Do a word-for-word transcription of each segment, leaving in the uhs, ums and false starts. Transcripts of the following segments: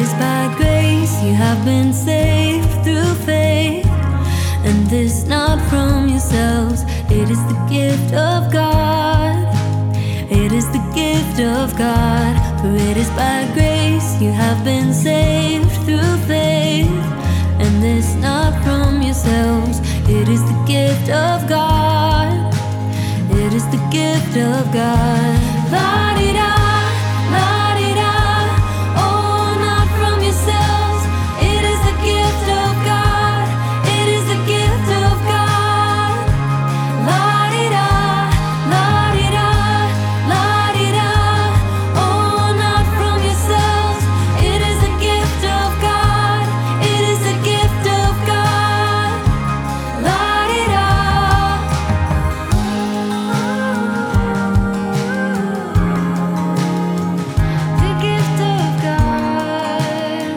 is by grace you have been saved through faith, and this not from yourselves, it is the gift of God. It is the gift of God, for it is by grace you have been saved through faith, and this not from yourselves, it is the gift of God. It is the gift of God. La-di-da, la-di-da, oh, not from yourselves, it is the gift of God. It is the gift of God. La-di-da, la-di-da, la-di-da, oh, not from yourselves, it is the gift of God. It is the gift of God. La-di-da. The gift of God.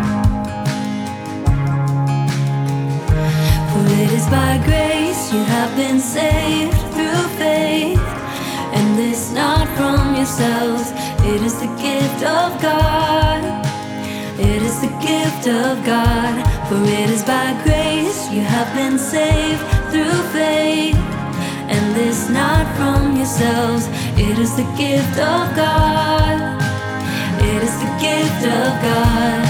For it is by grace you have been saved through faith, and this not from yourselves, it is the gift of God. It is the gift of God, for it is by grace you have been saved through faith, and this not from yourselves, it is the gift of God. It is the gift of God.